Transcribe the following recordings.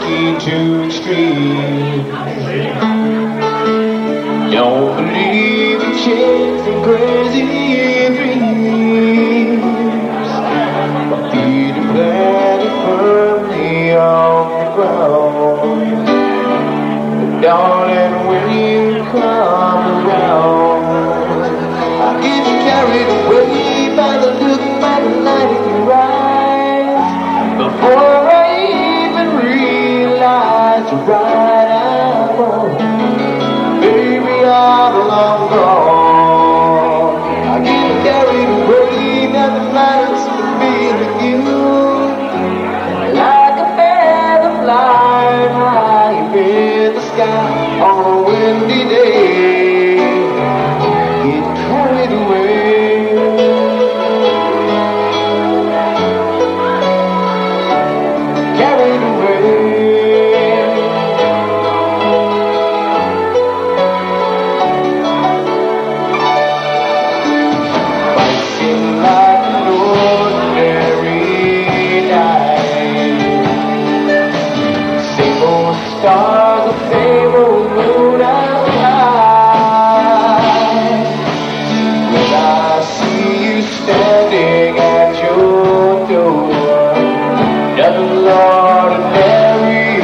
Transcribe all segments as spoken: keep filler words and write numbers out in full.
risky, too extreme. Don't believe in chasing crazy dreams. My feet are planted firmly on the ground. But darling, when you come around, I get carried away by the look, by the light in your eyes. Before I even realize you're right, I'm on. Baby, I'm long gone. I get carried away by the lights of being with you. Like a feather flying high up in the sky on a windy day. Get carried away. Carried away. Might seem like an ordinary night. Same old stars, the same old moon out high. When I see you standing at your door, nothing ordinary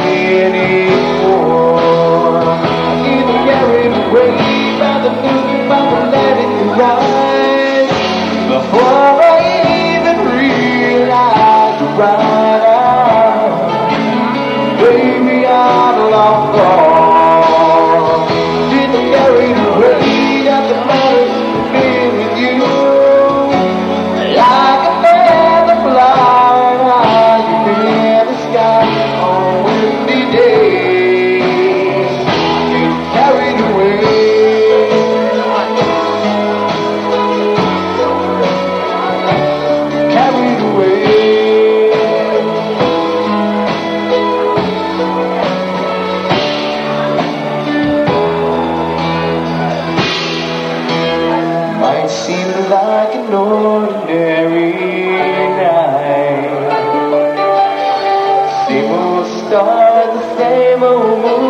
anymore. I get carried away by the moon, by the light in your eyes. Before I even realize you're right out, baby, I'm long gone. Get carried away, got the matters to be with you. Like a feather flying high in the sky on a windy day. Get carried away. Carried away. Might seem like an ordinary night. Same old stars, the same old moon.